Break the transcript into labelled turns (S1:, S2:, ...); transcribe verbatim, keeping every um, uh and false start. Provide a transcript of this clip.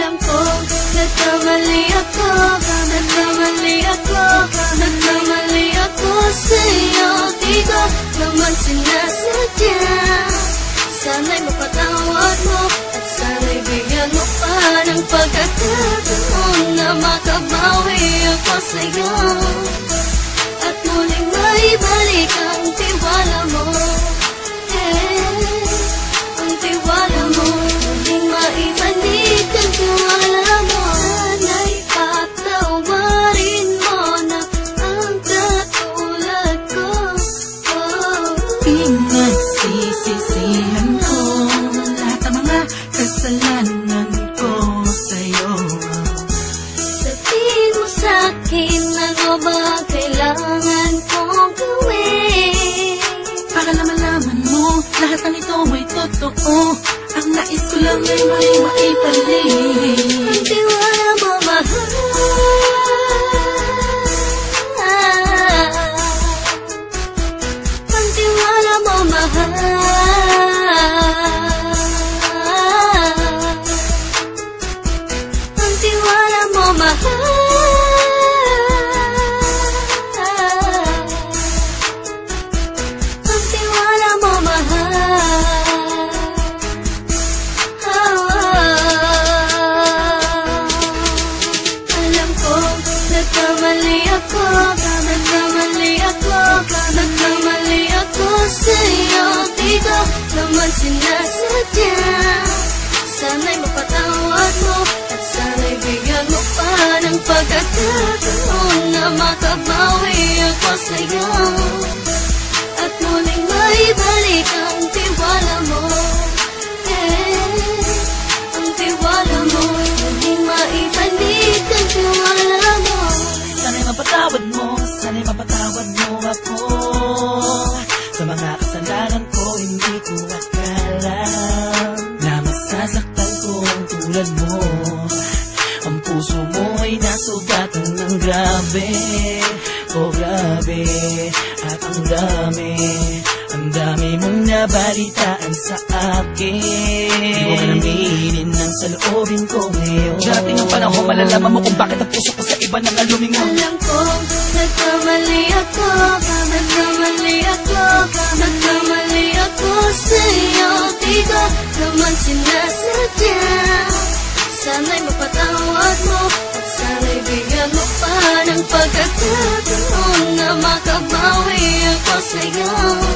S1: Alam ko, nagkamali ako, nagkamali ako, nagkamali ako sa'yo. Di ko naman sinasadya. Sana'y mapatawad mo at sana'y bigyan mo pa ng pagkakataon na makabawi ako sa'yo at muling maibalik ang tiwala mo. Eh, ang tiwala mo, muling maibalik ang tiwala mo. Sana'y patawarin mo na ang katulad ko. Oh.
S2: Pinagsisisihan ko lahat ng mga kasalanan ko sa'yo.
S1: Sabihin mo sa'kin ano ba kailangan kong gawin
S2: Para malaman mo lahat ng ito ay totoo. Ang nais ko lang ay may maibalik
S1: ang tiwala mo, mahal. Ang tiwala mo, mahal. Ang tiwala mo, mahal. Ang tiwala mo, mahal. Alam ko, nagkamali ako, nagkamali ako, nagkamali ako sa'yo. Di ko naman sinasadya. Sana'y mapatawad mo at sana'y bigyan mo pa ng pagkakataon na makabawi ako sa'yo at muling maibalik ang tiwala mo. Eh, ang tiwala mo, muling maibalik ang tiwala mo.
S2: Sana'y mapatawad mo, sana'y mapatawad mo ako sa mga kasalanan ko. Hindi ko akala na masasaktan ko ang tulad mo. Ang puso mo ay nasugatan ng grabe, oh grabe. At ang dami, ang dami mong nabalitaan sa akin. Di ko man aminin ang saloobin ko ngayon. Darating ang panahon, malalaman mo kung bakit ang puso ko sa iba nang alumingon.
S1: Alam ko, nagkamali ako, nagkamali ako, nagkamali ako sa'yo. Di ko naman sinasadya. Sana'y mapatawad mo at sana'y bigyan mo pa ng pagkakataon na makabawi ako sa'yo